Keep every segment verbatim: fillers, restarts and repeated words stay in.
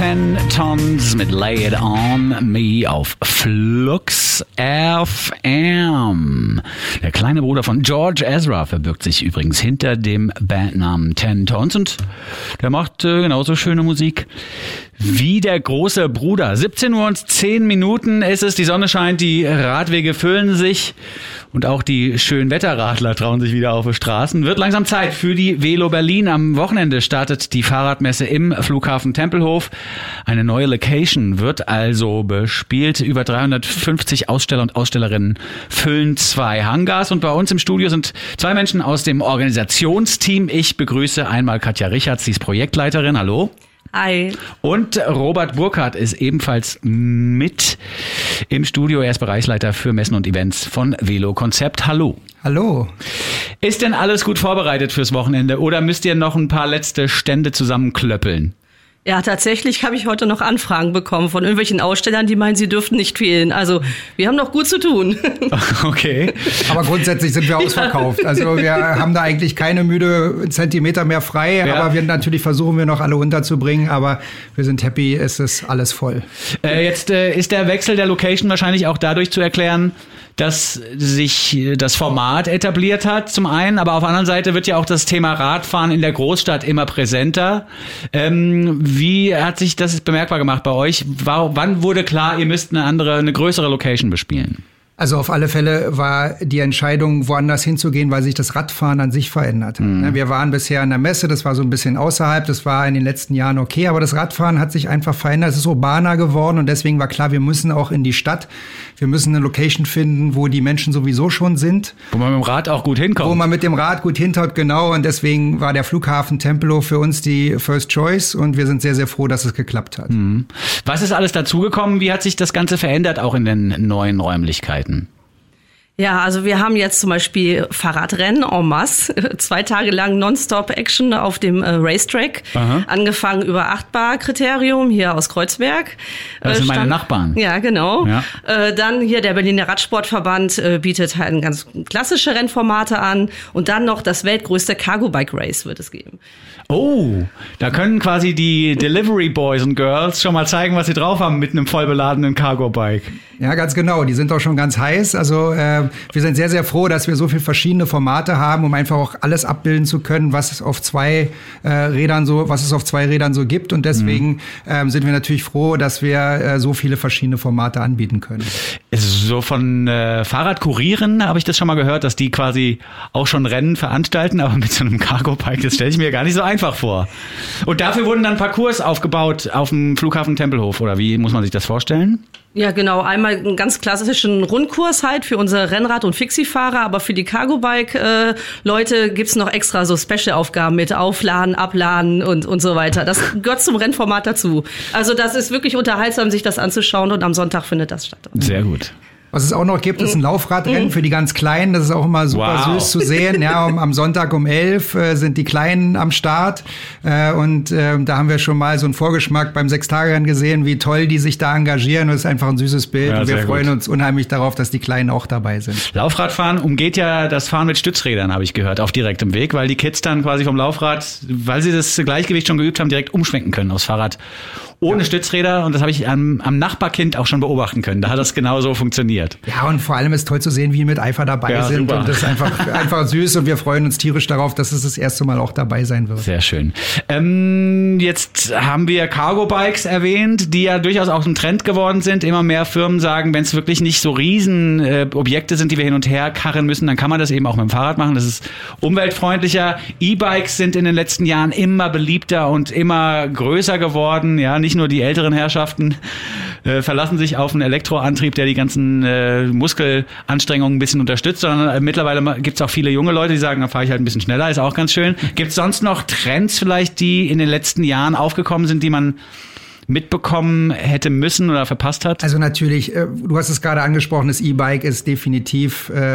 Ten Tons mit Lay It On Me auf Flux F M. Der kleine Bruder von George Ezra verbirgt sich übrigens hinter dem Bandnamen Ten Tons und der macht äh, genauso schöne Musik wie der große Bruder. siebzehn Uhr und zehn Minuten ist es, die Sonne scheint, die Radwege füllen sich und auch die Schönwetterradler trauen sich wieder auf die Straßen. Wird langsam Zeit für die Velo Berlin. Am Wochenende startet die Fahrradmesse im Flughafen Tempelhof. Eine neue Location wird also bespielt. Über dreihundertfünfzig Aussteller und Ausstellerinnen füllen zwei Hangars und bei uns im Studio sind zwei Menschen aus dem Organisationsteam. Ich begrüße einmal Katja Richards, sie ist Projektleiterin. Hallo. Hi. Und Robert Burkhardt ist ebenfalls mit im Studio. Er ist Bereichsleiter für Messen und Events von Velo Konzept. Hallo. Hallo. Ist denn alles gut vorbereitet fürs Wochenende oder müsst ihr noch ein paar letzte Stände zusammenklöppeln? Ja, tatsächlich habe ich heute noch Anfragen bekommen von irgendwelchen Ausstellern, die meinen, sie dürften nicht fehlen. Also wir haben noch gut zu tun. Okay. Aber grundsätzlich sind wir ausverkauft. Also wir haben da eigentlich keine müde Zentimeter mehr frei. Ja. Aber wir natürlich versuchen wir noch alle unterzubringen. Aber wir sind happy, es ist alles voll. Äh, jetzt äh, ist der Wechsel der Location wahrscheinlich auch dadurch zu erklären, dass sich das Format etabliert hat, zum einen, aber auf der anderen Seite wird ja auch das Thema Radfahren in der Großstadt immer präsenter. Ähm, wie hat sich das bemerkbar gemacht bei euch? War, wann wurde klar, ihr müsst eine andere, eine größere Location bespielen? Also auf alle Fälle war die Entscheidung, woanders hinzugehen, weil sich das Radfahren an sich verändert hat. Mhm. Wir waren bisher in der Messe, das war so ein bisschen außerhalb, das war in den letzten Jahren okay, aber das Radfahren hat sich einfach verändert, es ist urbaner geworden und deswegen war klar, wir müssen auch in die Stadt, wir müssen eine Location finden, wo die Menschen sowieso schon sind. Wo man mit dem Rad auch gut hinkommt. Wo man mit dem Rad gut hinkommt, genau, und deswegen war der Flughafen Tempelhof für uns die First Choice und wir sind sehr, sehr froh, dass es geklappt hat. Mhm. Was ist alles dazugekommen? Wie hat sich das Ganze verändert, auch in den neuen Räumlichkeiten? Ja, also wir haben jetzt zum Beispiel Fahrradrennen en masse, zwei Tage lang Nonstop-Action auf dem äh, Racetrack, Aha. angefangen über Achtbar-Kriterium hier aus Kreuzberg. Das sind äh, meine Nachbarn. Ja, genau. Ja. Äh, dann hier der Berliner Radsportverband äh, bietet halt ganz klassische Rennformate an und dann noch das weltgrößte Cargo-Bike-Race wird es geben. Oh, da können quasi die Delivery Boys und Girls schon mal zeigen, was sie drauf haben mit einem voll beladenen Cargo-Bike. Ja, ganz genau. Die sind auch schon ganz heiß. Also äh, wir sind sehr, sehr froh, dass wir so viele verschiedene Formate haben, um einfach auch alles abbilden zu können, was es auf zwei äh, Rädern so, was es auf zwei Rädern so gibt. Und deswegen mhm. ähm, sind wir natürlich froh, dass wir äh, so viele verschiedene Formate anbieten können. So von äh, Fahrradkurieren habe ich das schon mal gehört, dass die quasi auch schon Rennen veranstalten, aber mit so einem Cargo-Bike, das stelle ich mir gar nicht so einfach vor. Und dafür wurden dann Parcours aufgebaut auf dem Flughafen Tempelhof, oder wie muss man sich das vorstellen? Ja, genau. Einmal einen ganz klassischen Rundkurs halt für unsere Rennrad- und Fixie-Fahrer, aber für die Cargo-Bike-Leute äh, gibt's noch extra so Special-Aufgaben mit Aufladen, Abladen und, und so weiter. Das gehört zum Rennformat dazu. Also das ist wirklich unterhaltsam, sich das anzuschauen und am Sonntag findet das statt. Sehr gut. Was es auch noch gibt, ist ein Laufradrennen für die ganz Kleinen. Das ist auch immer super wow. süß zu sehen. Ja, um, am Sonntag um elf äh, sind die Kleinen am Start. Äh, und äh, da haben wir schon mal so einen Vorgeschmack beim Sechstagerennen gesehen, wie toll die sich da engagieren. Das ist einfach ein süßes Bild. Ja, und wir freuen gut. uns unheimlich darauf, dass die Kleinen auch dabei sind. Laufradfahren umgeht ja das Fahren mit Stützrädern, habe ich gehört, auf direktem Weg, weil die Kids dann quasi vom Laufrad, weil sie das Gleichgewicht schon geübt haben, direkt umschwenken können aufs Fahrrad. Ohne ja. Stützräder, und das habe ich am, am Nachbarkind auch schon beobachten können. Da hat das genauso funktioniert. Ja, und vor allem ist toll zu sehen, wie die mit Eifer dabei ja, sind. Super. Und das ist einfach, einfach süß und wir freuen uns tierisch darauf, dass es das erste Mal auch dabei sein wird. Sehr schön. Ähm, jetzt haben wir Cargo-Bikes erwähnt, die ja durchaus auch ein Trend geworden sind. Immer mehr Firmen sagen, wenn es wirklich nicht so riesen äh, Objekte sind, die wir hin und her karren müssen, dann kann man das eben auch mit dem Fahrrad machen. Das ist umweltfreundlicher. E-Bikes sind in den letzten Jahren immer beliebter und immer größer geworden. Ja, nicht nur die älteren Herrschaften äh, verlassen sich auf einen Elektroantrieb, der die ganzen äh, Muskelanstrengungen ein bisschen unterstützt, sondern äh, mittlerweile gibt es auch viele junge Leute, die sagen, da fahre ich halt ein bisschen schneller, ist auch ganz schön. Gibt es sonst noch Trends vielleicht, die in den letzten Jahren aufgekommen sind, die man mitbekommen hätte müssen oder verpasst hat? Also natürlich, äh, du hast es gerade angesprochen, das E-Bike ist definitiv äh,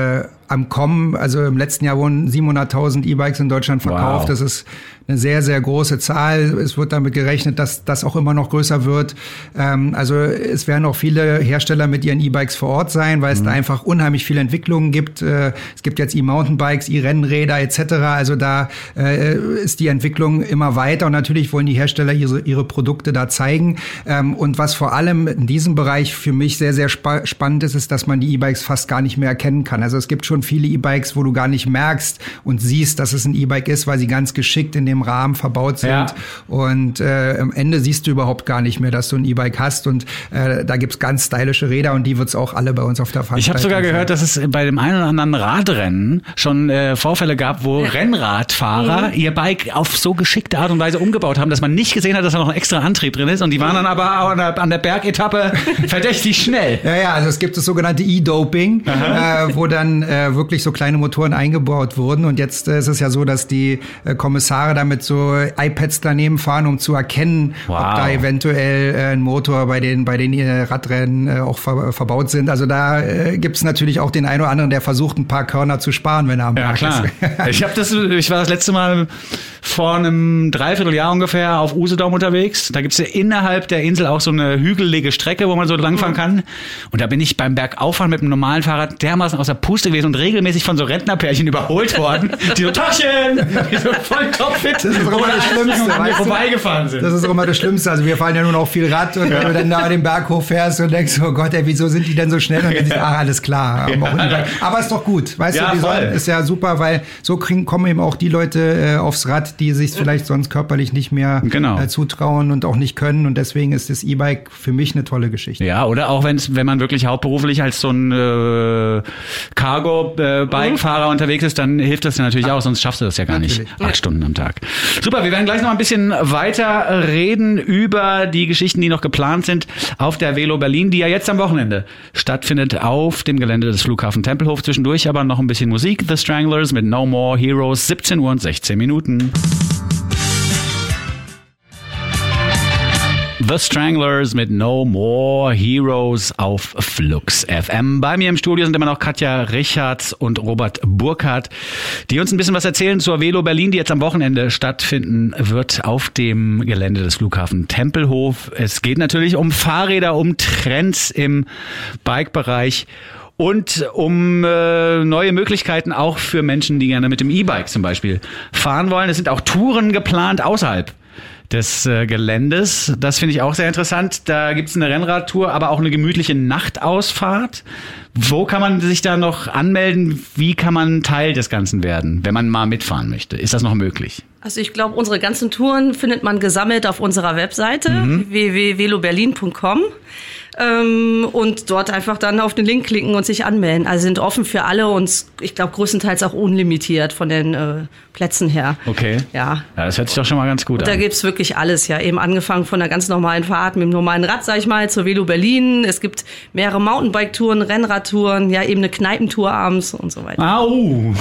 am Kommen. Also im letzten Jahr wurden siebenhunderttausend E-Bikes in Deutschland verkauft. Wow. Das ist eine sehr, sehr große Zahl. Es wird damit gerechnet, dass das auch immer noch größer wird. Ähm, also es werden auch viele Hersteller mit ihren E-Bikes vor Ort sein, weil es mhm. da einfach unheimlich viele Entwicklungen gibt. Äh, es gibt jetzt E-Mountainbikes, E-Rennräder et cetera. Also da äh, ist die Entwicklung immer weiter und natürlich wollen die Hersteller ihre, ihre Produkte da zeigen. Ähm, und was vor allem in diesem Bereich für mich sehr, sehr spa- spannend ist, ist, dass man die E-Bikes fast gar nicht mehr erkennen kann. Also es gibt schon viele E-Bikes, wo du gar nicht merkst und siehst, dass es ein E-Bike ist, weil sie ganz geschickt in dem Rahmen verbaut sind. Ja. Und äh, am Ende siehst du überhaupt gar nicht mehr, dass du ein E-Bike hast. Und äh, da gibt's ganz stylische Räder und die wird's auch alle bei uns auf der Veranstaltung. Ich habe sogar gehört, dass es bei dem einen oder anderen Radrennen schon äh, Vorfälle gab, wo ja. Rennradfahrer mhm. ihr Bike auf so geschickte Art und Weise umgebaut haben, dass man nicht gesehen hat, dass da noch ein extra Antrieb drin ist. Und die waren dann aber an der, an der Bergetappe verdächtig schnell. Ja, ja, also es gibt das sogenannte E-Doping, äh, wo dann äh, wirklich so kleine Motoren eingebaut wurden. Und jetzt äh, ist es ja so, dass die äh, Kommissare damit so iPads daneben fahren, um zu erkennen, wow. ob da eventuell äh, ein Motor bei den bei den äh, Radrennen äh, auch ver- verbaut sind. Also da äh, gibt's natürlich auch den einen oder anderen, der versucht, ein paar Körner zu sparen, wenn er am Berg ist. Ja, klar. ich habe das, ich war das letzte Mal vor einem Dreivierteljahr ungefähr auf Usedom unterwegs. Da gibt's ja innerhalb der Insel auch so eine hügelige Strecke, wo man so langfahren kann. Und da bin ich beim Bergauffahren mit einem normalen Fahrrad dermaßen aus der Puste gewesen und regelmäßig von so Rentnerpärchen überholt worden, die so Taschen, die so voll topfit das ist immer das Schlimmste, an mir vorbeigefahren sind. Das ist immer das Schlimmste. Also wir fahren ja nun auch viel Rad und wenn du dann da den Berg hochfährst und denkst, oh Gott, ey, wieso sind die denn so schnell? Und dann siehst du, ah, alles klar. Ja. Aber ist doch gut, weißt ja, du, die sollen, ist ja super, weil so kriegen, kommen eben auch die Leute äh, aufs Rad, die sich vielleicht sonst körperlich nicht mehr genau. äh, zutrauen und auch nicht können und deswegen ist das E-Bike für mich eine tolle Geschichte. Ja, oder auch wenn's, wenn man wirklich hauptberuflich als so ein äh, Cargo-Bike-Fahrer mhm. unterwegs ist, dann hilft das ja natürlich ah. auch, sonst schaffst du das ja gar natürlich. nicht acht Stunden am Tag. Super, wir werden gleich noch ein bisschen weiter reden über die Geschichten, die noch geplant sind auf der Velo Berlin, die ja jetzt am Wochenende stattfindet auf dem Gelände des Flughafen Tempelhof. Zwischendurch aber noch ein bisschen Musik. The Stranglers mit No More Heroes, siebzehn Uhr und sechzehn Minuten. The Stranglers mit No More Heroes auf Flux F M. Bei mir im Studio sind immer noch Katja Richards und Robert Burkhardt, die uns ein bisschen was erzählen zur Velo Berlin, die jetzt am Wochenende stattfinden wird auf dem Gelände des Flughafen Tempelhof. Es geht natürlich um Fahrräder, um Trends im Bike-Bereich und um äh, neue Möglichkeiten auch für Menschen, die gerne mit dem E-Bike zum Beispiel fahren wollen. Es sind auch Touren geplant außerhalb des äh, Geländes. Das finde ich auch sehr interessant. Da gibt's eine Rennradtour, aber auch eine gemütliche Nachtausfahrt. Wo kann man sich da noch anmelden? Wie kann man Teil des Ganzen werden, wenn man mal mitfahren möchte? Ist das noch möglich? Also ich glaube, unsere ganzen Touren findet man gesammelt auf unserer Webseite mhm. w w w punkt veloberlin punkt com. Ähm, und dort einfach dann auf den Link klicken und sich anmelden. Also sind offen für alle und ich glaube größtenteils auch unlimitiert von den äh, Plätzen her. Okay. Ja. Ja, das hört sich doch schon mal ganz gut und an. Da gibt's wirklich alles, ja. Eben angefangen von einer ganz normalen Fahrt mit dem normalen Rad, sag ich mal, zur Velo Berlin. Es gibt mehrere Mountainbike-Touren, Rennradtouren, ja, eben eine Kneipentour abends und so weiter. Au!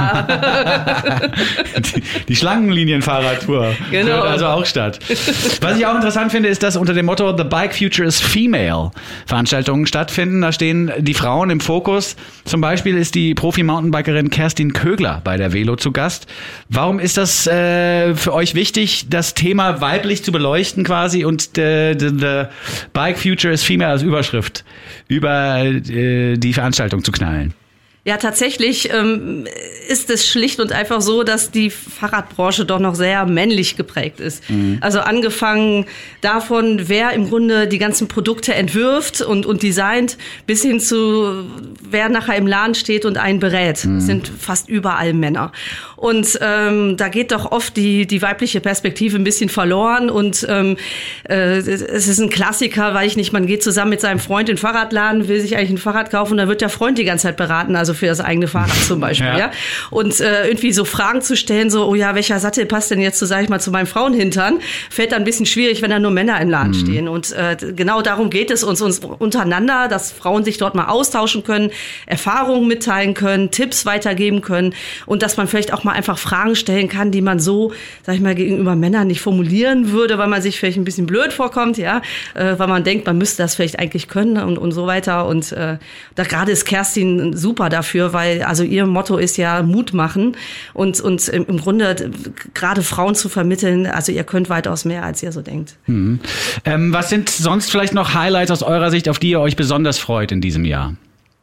Ja. die, die Schlangenlinienfahrradtour genau. findet also auch statt. Was ich auch interessant finde, ist, dass unter dem Motto The Bike Future is Female Veranstaltungen stattfinden. Da stehen die Frauen im Fokus. Zum Beispiel ist die Profi-Mountainbikerin Kerstin Kögler bei der Velo zu Gast. Warum ist das äh, für euch wichtig, das Thema weiblich zu beleuchten quasi und the, the, the Bike Future is Female als Überschrift über äh, die Veranstaltung zu knallen? Ja, tatsächlich ähm, ist es schlicht und einfach so, dass die Fahrradbranche doch noch sehr männlich geprägt ist. Mhm. Also angefangen davon, wer im Grunde die ganzen Produkte entwirft und, und designt, bis hin zu wer nachher im Laden steht und einen berät. Mhm. Sind fast überall Männer. Und ähm, da geht doch oft die, die weibliche Perspektive ein bisschen verloren. Und ähm, äh, es ist ein Klassiker, weil ich nicht, man geht zusammen mit seinem Freund in den Fahrradladen, will sich eigentlich ein Fahrrad kaufen und da wird der Freund die ganze Zeit beraten, also für das eigene Fahrrad zum Beispiel. ja. ja. Und äh, irgendwie so Fragen zu stellen, so, oh ja, welcher Sattel passt denn jetzt so, sag ich mal, zu meinem Frauenhintern, fällt dann ein bisschen schwierig, wenn da nur Männer im Laden mhm. stehen. Und äh, genau darum geht es uns, uns untereinander, dass Frauen sich dort mal austauschen können, Erfahrungen mitteilen können, Tipps weitergeben können und dass man vielleicht auch mal einfach Fragen stellen kann, die man so, sag ich mal, gegenüber Männern nicht formulieren würde, weil man sich vielleicht ein bisschen blöd vorkommt, ja, äh, weil man denkt, man müsste das vielleicht eigentlich können und, und so weiter. Und äh, da gerade ist Kerstin super dafür, dafür, weil also ihr Motto ist ja Mut machen und, und im Grunde gerade Frauen zu vermitteln, also ihr könnt weitaus mehr, als ihr so denkt. Mhm. Ähm, was sind sonst vielleicht noch Highlights aus eurer Sicht, auf die ihr euch besonders freut in diesem Jahr?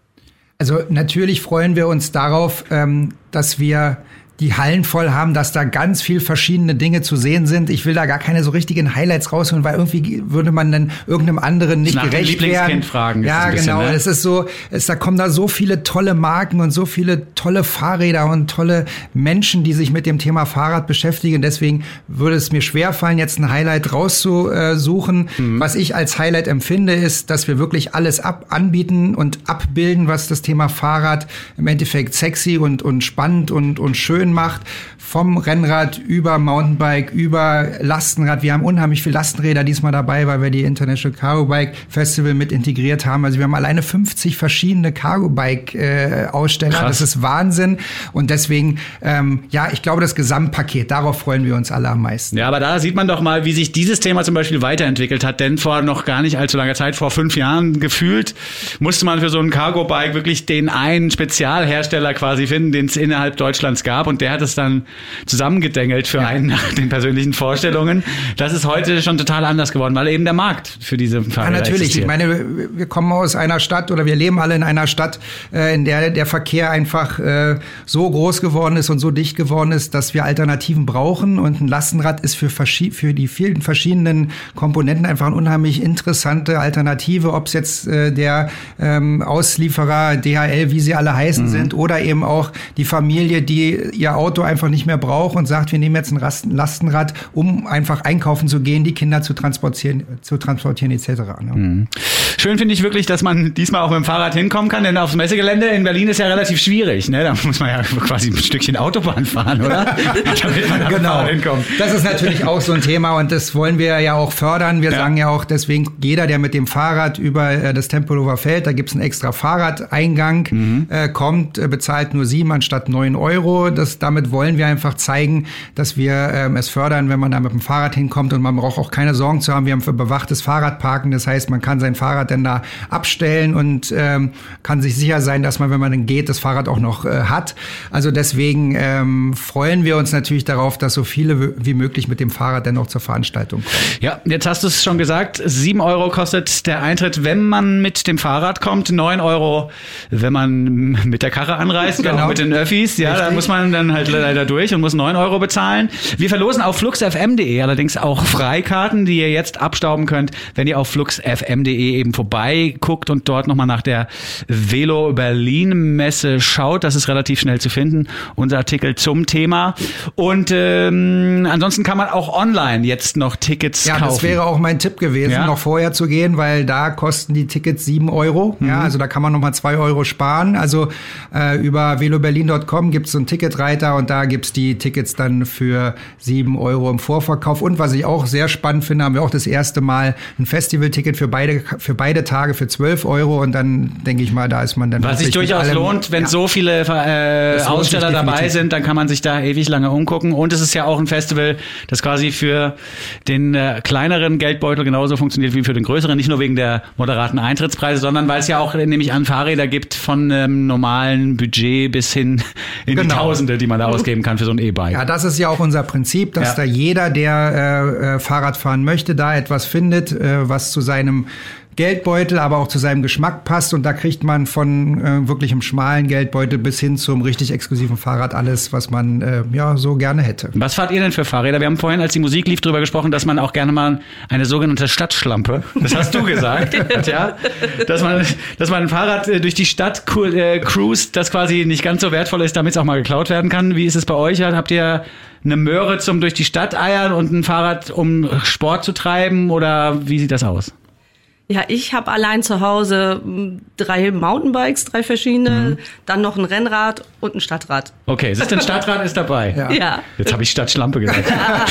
Also natürlich freuen wir uns darauf, ähm, dass wir die Hallen voll haben, dass da ganz viel verschiedene Dinge zu sehen sind. Ich will da gar keine so richtigen Highlights rausholen, weil irgendwie würde man dann irgendeinem anderen nicht nach gerecht dem werden. Fragen ja, ein bisschen, genau. Ne? Es ist so, es, da kommen da so viele tolle Marken und so viele tolle Fahrräder und tolle Menschen, die sich mit dem Thema Fahrrad beschäftigen. Deswegen würde es mir schwerfallen, jetzt ein Highlight rauszusuchen. Mhm. Was ich als Highlight empfinde, ist, dass wir wirklich alles ab anbieten und abbilden, was das Thema Fahrrad im Endeffekt sexy und, und spannend und, und schön macht. Vom Rennrad über Mountainbike, über Lastenrad. Wir haben unheimlich viele Lastenräder diesmal dabei, weil wir die International Cargo Bike Festival mit integriert haben. Also wir haben alleine fünfzig verschiedene Cargo Bike äh, Aussteller. Krass. Das ist Wahnsinn. Und deswegen, ähm, ja, ich glaube, das Gesamtpaket, darauf freuen wir uns alle am meisten. Ja, aber da sieht man doch mal, wie sich dieses Thema zum Beispiel weiterentwickelt hat. Denn vor noch gar nicht allzu langer Zeit, vor fünf Jahren gefühlt, musste man für so ein Cargo Bike wirklich den einen Spezialhersteller quasi finden, den es innerhalb Deutschlands gab. Und der hat es dann zusammengedengelt für ja. einen nach den persönlichen Vorstellungen. Das ist heute schon total anders geworden, weil eben der Markt für diese Fahrräder ja, natürlich. existiert. Ich meine, wir kommen aus einer Stadt oder wir leben alle in einer Stadt, äh, in der der Verkehr einfach äh, so groß geworden ist und so dicht geworden ist, dass wir Alternativen brauchen. Und ein Lastenrad ist für, verschi- für die vielen verschiedenen Komponenten einfach eine unheimlich interessante Alternative, ob es jetzt äh, der ähm, Auslieferer, D H L, wie sie alle heißen mhm. sind, oder eben auch die Familie, die ihr Auto einfach nicht mehr braucht und sagt, wir nehmen jetzt ein Lastenrad, um einfach einkaufen zu gehen, die Kinder zu transportieren, zu transportieren et cetera. Ne? Mhm. Schön finde ich wirklich, dass man diesmal auch mit dem Fahrrad hinkommen kann, denn aufs Messegelände in Berlin ist ja relativ schwierig. Ne? Da muss man ja quasi ein Stückchen Autobahn fahren, oder? Damit man genau. hinkommt. Das ist natürlich auch so ein Thema und das wollen wir ja auch fördern. Wir ja. sagen ja auch deswegen, jeder, der mit dem Fahrrad über äh, das Tempelhofer Feld, da gibt's einen extra Fahrradeingang, mhm. äh, kommt, äh, bezahlt nur sieben anstatt neun Euro. Das, damit wollen wir einfach zeigen, dass wir ähm, es fördern, wenn man da mit dem Fahrrad hinkommt und man braucht auch keine Sorgen zu haben. Wir haben für bewachtes Fahrradparken, das heißt, man kann sein Fahrrad dann da abstellen und ähm, kann sich sicher sein, dass man, wenn man dann geht, das Fahrrad auch noch äh, hat. Also deswegen ähm, freuen wir uns natürlich darauf, dass so viele wie möglich mit dem Fahrrad dann auch zur Veranstaltung kommen. Ja, jetzt hast du es schon gesagt, sieben Euro kostet der Eintritt, wenn man mit dem Fahrrad kommt, neun Euro, wenn man mit der Karre anreist, genau. auch mit den Öffis, ja, Richtig. Da muss man dann halt leider durch und muss neun Euro bezahlen. Wir verlosen auf flux f m punkt d e allerdings auch Freikarten, die ihr jetzt abstauben könnt, wenn ihr auf flux f m punkt d e eben vorbeiguckt und dort nochmal nach der Velo Berlin Messe schaut. Das ist relativ schnell zu finden, unser Artikel zum Thema. Und ähm, ansonsten kann man auch online jetzt noch Tickets ja, kaufen. Ja, das wäre auch mein Tipp gewesen, ja? noch vorher zu gehen, weil da kosten die Tickets sieben Euro. Mhm. Ja, also da kann man nochmal zwei Euro sparen. Also äh, über veloberlin punkt com gibt es so einen Ticketreiter und da gibt's die Tickets dann für sieben Euro im Vorverkauf. Und was ich auch sehr spannend finde, haben wir auch das erste Mal ein Festivalticket für beide für beide Tage für zwölf Euro und dann denke ich mal, da ist man dann... Was sich durchaus allem, lohnt, wenn ja. so viele äh, Aussteller dabei sind, dann kann man sich da ewig lange umgucken. Und es ist ja auch ein Festival, das quasi für den äh, kleineren Geldbeutel genauso funktioniert wie für den größeren. Nicht nur wegen der moderaten Eintrittspreise, sondern weil es ja auch nämlich an Fahrräder gibt von ähm, normalen Budget bis hin in genau. die Tausende, die man da ausgeben kann für so ein E-Bike. Ja, das ist ja auch unser Prinzip, dass ja. da jeder, der äh, Fahrrad fahren möchte, da etwas findet, äh, was zu seinem Geldbeutel, aber auch zu seinem Geschmack passt. Und da kriegt man von äh, wirklich einem schmalen Geldbeutel bis hin zum richtig exklusiven Fahrrad alles, was man äh, ja so gerne hätte. Was fahrt ihr denn für Fahrräder? Wir haben vorhin, als die Musik lief, darüber gesprochen, dass man auch gerne mal eine sogenannte Stadtschlampe, das hast du gesagt, ja, dass man, dass man ein Fahrrad durch die Stadt äh, cruist, das quasi nicht ganz so wertvoll ist, damit es auch mal geklaut werden kann. Wie ist es bei euch? Habt ihr eine Möhre zum durch die Stadt eiern und ein Fahrrad, um Sport zu treiben? Oder wie sieht das aus? Ja, ich habe allein zu Hause drei Mountainbikes, drei verschiedene, mhm. dann noch ein Rennrad und ein Stadtrad. Okay, siehst du, ein Stadtrad ist dabei. Ja. ja. Jetzt habe ich Stadtschlampe gesagt.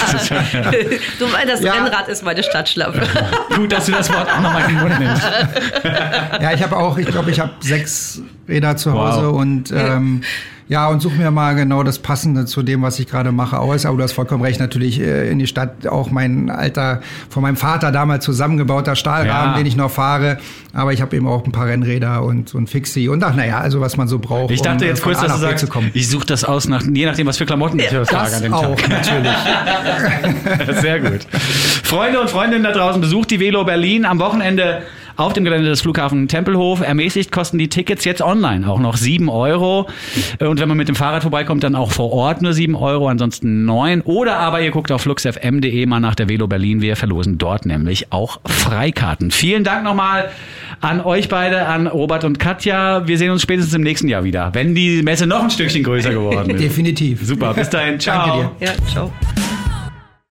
ja. Du meinst, das ja. Rennrad ist meine Stadtschlampe. Gut, dass du das Wort auch nochmal in den Mund nimmst. Ja, ich habe auch, ich glaube, ich habe sechs Räder zu Hause wow. und ähm, Ja, und such mir mal genau das Passende zu dem, was ich gerade mache, aus. Aber du hast vollkommen recht, natürlich äh, in die Stadt auch mein alter, von meinem Vater damals zusammengebauter Stahlrahmen, Ja. den ich noch fahre. Aber ich habe eben auch ein paar Rennräder und so ein Fixie und ach, naja, also was man so braucht. Ich dachte um, jetzt von kurz, A dass du nach B sagst, zu kommen. ich suche das aus, nach, je nachdem, was für Klamotten ich trage an dem auch, Tag. natürlich. Sehr gut. Freunde und Freundinnen da draußen, besucht die Velo Berlin am Wochenende auf dem Gelände des Flughafen Tempelhof. Ermäßigt kosten die Tickets jetzt online auch noch sieben Euro. Und wenn man mit dem Fahrrad vorbeikommt, dann auch vor Ort nur sieben Euro, ansonsten neun. Oder aber ihr guckt auf flux f m punkt d e mal nach der Velo Berlin. Wir verlosen dort nämlich auch Freikarten. Vielen Dank nochmal an euch beide, an Robert und Katja. Wir sehen uns spätestens im nächsten Jahr wieder, wenn die Messe noch ein Stückchen größer geworden ist. Definitiv. Super, bis dahin. Ciao. Danke dir. Ja, ciao.